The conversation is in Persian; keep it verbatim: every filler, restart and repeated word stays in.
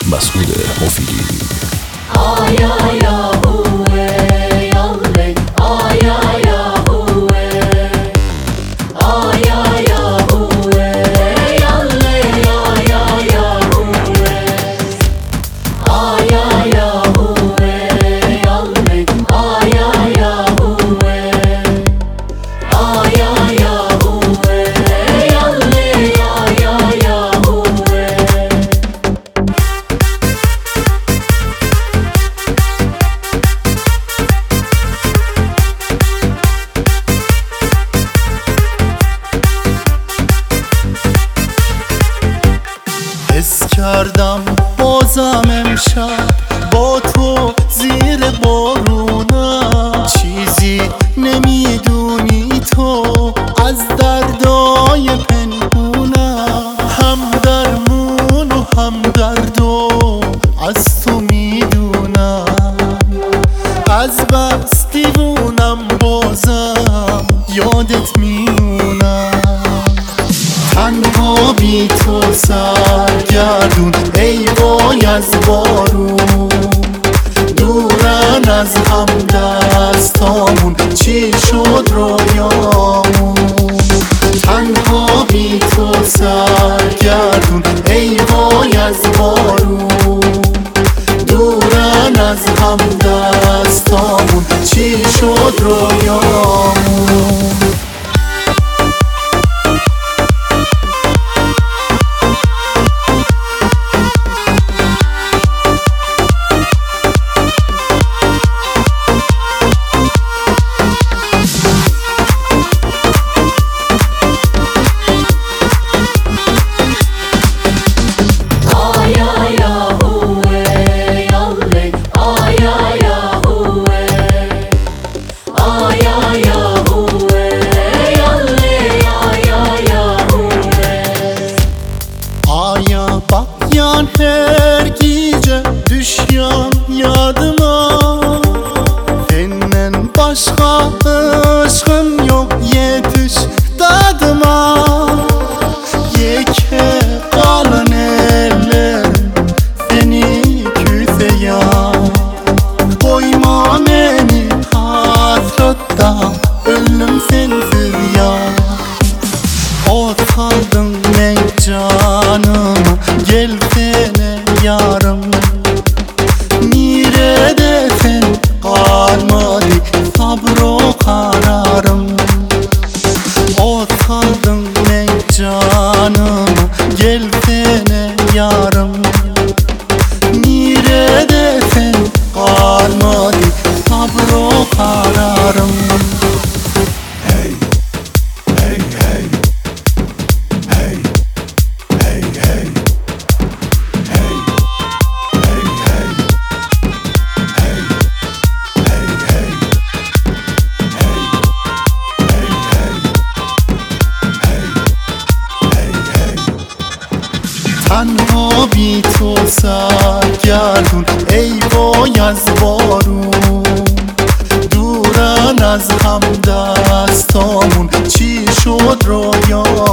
مسعود مفیدی. آیا یا هوه یاله آیا یا هوه آیا یا هوه یاله آیا یا هوه آیا یا هوه یاله آیا یا هوه آیا یا هوه یاله آیا یا هوه. حس کردم بازم امشب با تو زیر بارونم، چیزی نمیدونی تو از دردای پنهونم، هم درمون و هم دردو از تو میدونم، از بس دیوونم بازم یادت میمونم، تنها بی تو سرگردون ای وای از بارون، دورن از هم دستامون چی شد رویامون، تنها بی تو سرگردون ای وای از بارون، دورن از هم دستامون چی شد رویامون. Bakyan her gece düşyan yadıma, senin başka aşkın yok yetiş dadıma, yeke kalın ellerim seni küseye, koyma beni hasrette ölüm sensiz ya, o kaldın ne canım gelsene yarım, neredesin kalmadı sabro kararım, o kaldın ne canım gelsene yarım, neredesin kalmadı sabro kararım. Hey, hey, hey, hey, hey, hey. تنها بی تو سرگردون ای وای از بارون، دورن از هم دستامون چی شد رویا